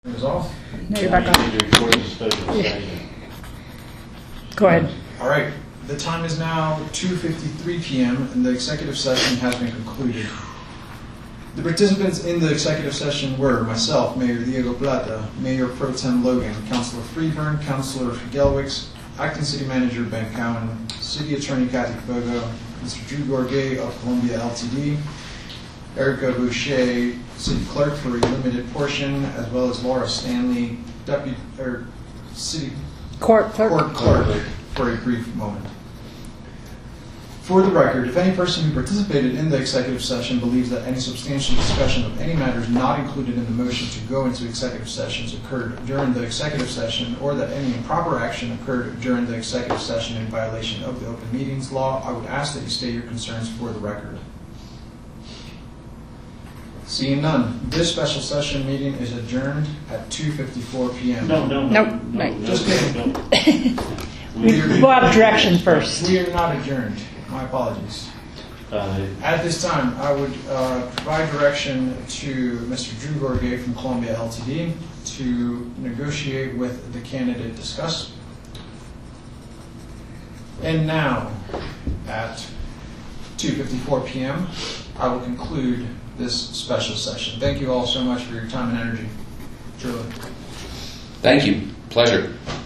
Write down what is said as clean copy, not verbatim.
Is off. No, you're back on. Go ahead. All right. The time is now 2:53 p.m. and the executive session has been concluded. The participants in the executive session were myself, Mayor Diego Plata, Mayor Pro Tem Logan, Councilor Freeburn, Councilor Gelwicks, Acting City Manager Ben Cowan, City Attorney Kathy Fogo, Mr. Drew Gorgay of Columbia LTD, Erica Boucher, City Clerk for a limited portion, as well as Laura Stanley, City Court clerk. Court Clerk for a brief moment. For the record, if any person who participated in the executive session believes that any substantial discussion of any matters not included in the motion to go into executive sessions occurred during the executive session, or that any improper action occurred during the executive session in violation of the Open Meetings Law, I would ask that you state your concerns for the record. Seeing none, this special session meeting is adjourned at 2:54 p.m. Nope. Just kidding. We'll have direction first. We are not adjourned. My apologies. At this time, I would provide direction to Mr. Drew Gorgay from Columbia LTD to negotiate with the candidate discussed. And now, at 2:54 p.m., I will conclude this special session. Thank you all so much for your time and energy. Truly. Thank you. Pleasure.